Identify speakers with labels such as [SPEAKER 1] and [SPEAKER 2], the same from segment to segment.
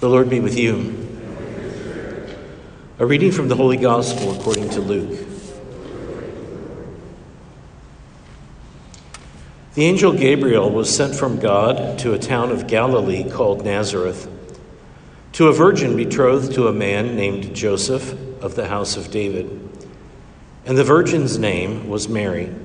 [SPEAKER 1] The Lord be with you. A reading from the Holy Gospel according to Luke. The angel Gabriel was sent from God to a town of Galilee called Nazareth, to a virgin betrothed to a man named Joseph of the house of David. And the virgin's name was Mary.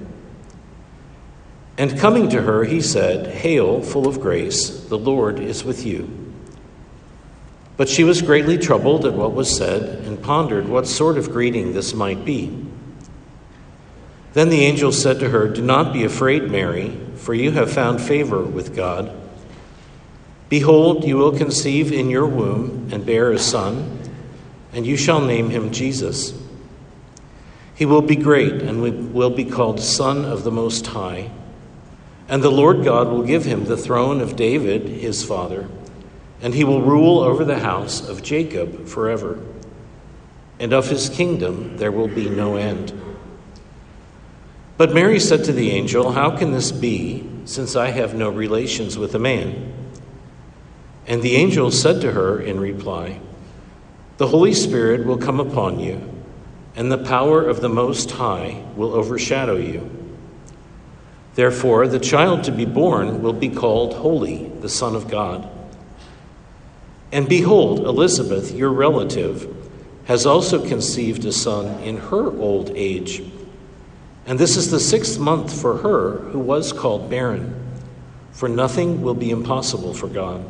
[SPEAKER 1] And coming to her, he said, "Hail, full of grace, the Lord is with you." But she was greatly troubled at what was said and pondered what sort of greeting this might be. Then the angel said to her, "Do not be afraid, Mary, for you have found favor with God. Behold, you will conceive in your womb and bear a son, and you shall name him Jesus. He will be great and will be called Son of the Most High. And the Lord God will give him the throne of David, his father, and he will rule over the house of Jacob forever. And of his kingdom there will be no end." But Mary said to the angel, "How can this be, since I have no relations with a man?" And the angel said to her in reply, "The Holy Spirit will come upon you, and the power of the Most High will overshadow you. Therefore, the child to be born will be called Holy, the Son of God. And behold, Elizabeth, your relative, has also conceived a son in her old age. And this is the 6th month for her who was called barren, for nothing will be impossible for God."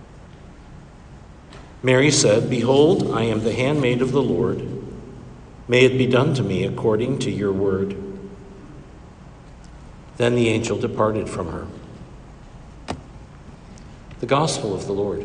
[SPEAKER 1] Mary said, "Behold, I am the handmaid of the Lord. May it be done to me according to your word." Then the angel departed from her. The Gospel of the Lord.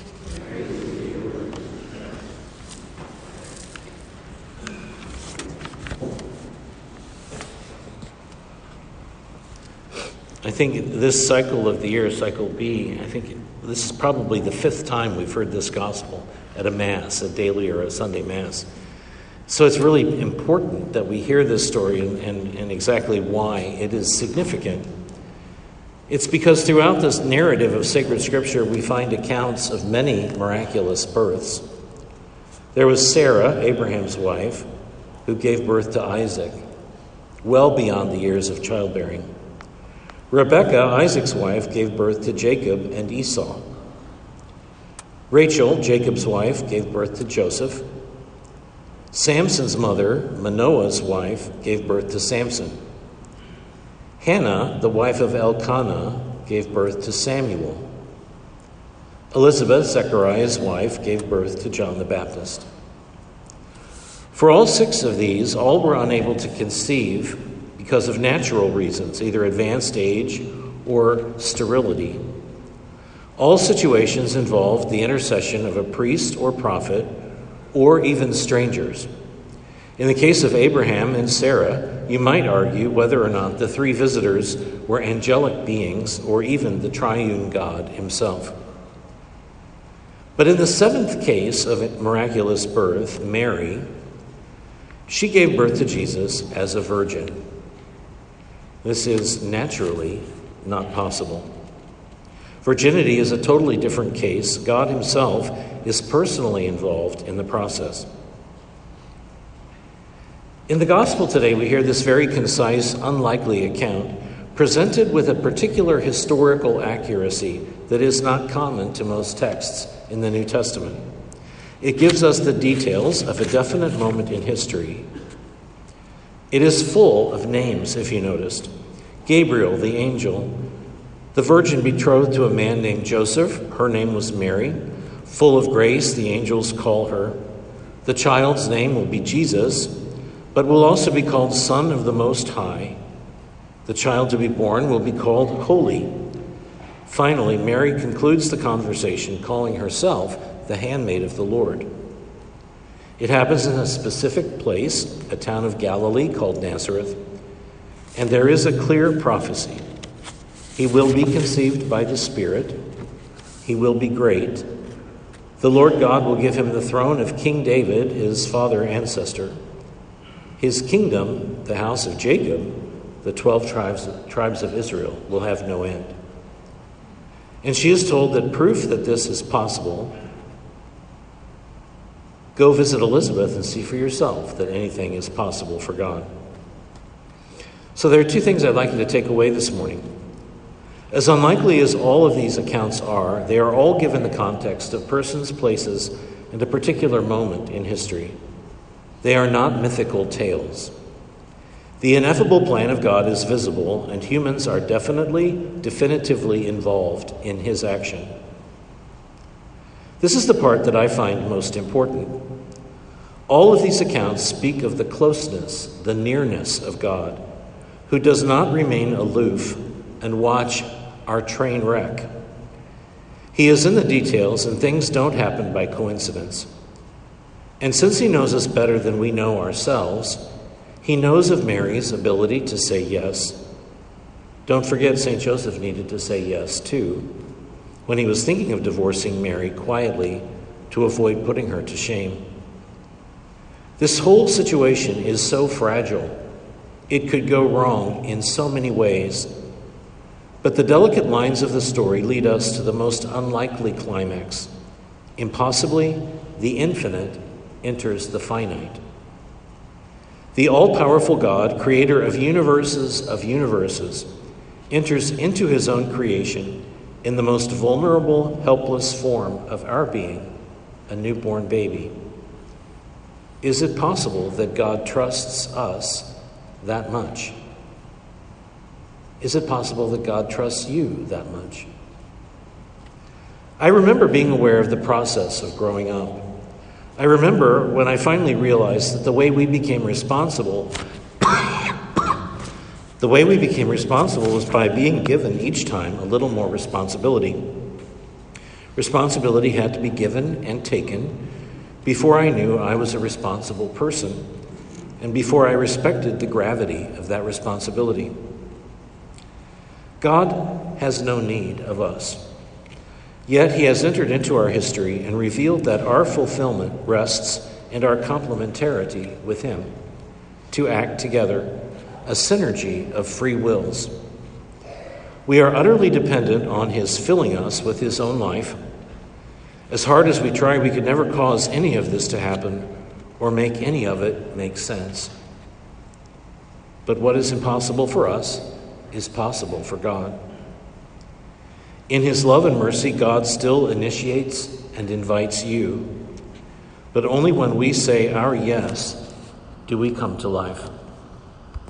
[SPEAKER 1] I think this cycle of the year, cycle B, I think this is probably the 5th time we've heard this gospel at a Mass, a daily or a Sunday Mass. So it's really important that we hear this story and exactly why it is significant. It's because throughout this narrative of sacred scripture, we find accounts of many miraculous births. There was Sarah, Abraham's wife, who gave birth to Isaac, well beyond the years of childbearing. Rebekah, Isaac's wife, gave birth to Jacob and Esau. Rachel, Jacob's wife, gave birth to Joseph. Samson's mother, Manoah's wife, gave birth to Samson. Hannah, the wife of Elkanah, gave birth to Samuel. Elizabeth, Zechariah's wife, gave birth to John the Baptist. For all 6 of these, all were unable to conceive because of natural reasons, either advanced age or sterility. All situations involved the intercession of a priest or prophet, or even strangers. In the case of Abraham and Sarah, you might argue whether or not the 3 visitors were angelic beings or even the triune God himself. But in the 7th case of miraculous birth, Mary, she gave birth to Jesus as a virgin. This is naturally not possible. Virginity is a totally different case. God himself is personally involved in the process. In the gospel today, we hear this very concise, unlikely account presented with a particular historical accuracy that is not common to most texts in the New Testament. It gives us the details of a definite moment in history. It is full of names, if you noticed. Gabriel, the angel, the virgin betrothed to a man named Joseph, her name was Mary. Full of grace, the angels call her. The child's name will be Jesus, but will also be called Son of the Most High. The child to be born will be called Holy. Finally, Mary concludes the conversation calling herself the handmaid of the Lord. It happens in a specific place, a town of Galilee called Nazareth, and there is a clear prophecy. He will be conceived by the Spirit. He will be great. The Lord God will give him the throne of King David, his father ancestor. His kingdom, the house of Jacob, the 12 tribes of Israel, will have no end. And she is told that proof that this is possible Go visit Elizabeth and see for yourself that anything is possible for God. So there are two things I'd like you to take away this morning. As unlikely as all of these accounts are, they are all given the context of persons, places, and a particular moment in history. They are not mythical tales. The ineffable plan of God is visible, and humans are definitively involved in his action. This is the part that I find most important. All of these accounts speak of the closeness, the nearness of God, who does not remain aloof and watch our train wreck. He is in the details, and things don't happen by coincidence. And since he knows us better than we know ourselves, he knows of Mary's ability to say yes. Don't forget, St. Joseph needed to say yes, too, when he was thinking of divorcing Mary quietly to avoid putting her to shame. This whole situation is so fragile. It could go wrong in so many ways. But the delicate lines of the story lead us to the most unlikely climax. Impossibly, the infinite enters the finite. The all-powerful God, creator of universes, enters into his own creation in the most vulnerable, helpless form of our being, a newborn baby. Is it possible that God trusts us that much? Is it possible that God trusts you that much? I remember being aware of the process of growing up. I remember when I finally realized that the way we became responsible was by being given each time a little more responsibility. Responsibility had to be given and taken before I knew I was a responsible person and before I respected the gravity of that responsibility. God has no need of us. Yet he has entered into our history and revealed that our fulfillment rests in our complementarity with him, to act together, a synergy of free wills. We are utterly dependent on his filling us with his own life. As hard as we try, we could never cause any of this to happen or make any of it make sense. But what is impossible for us is possible for God. In his love and mercy, God still initiates and invites you, but only when we say our yes do we come to life.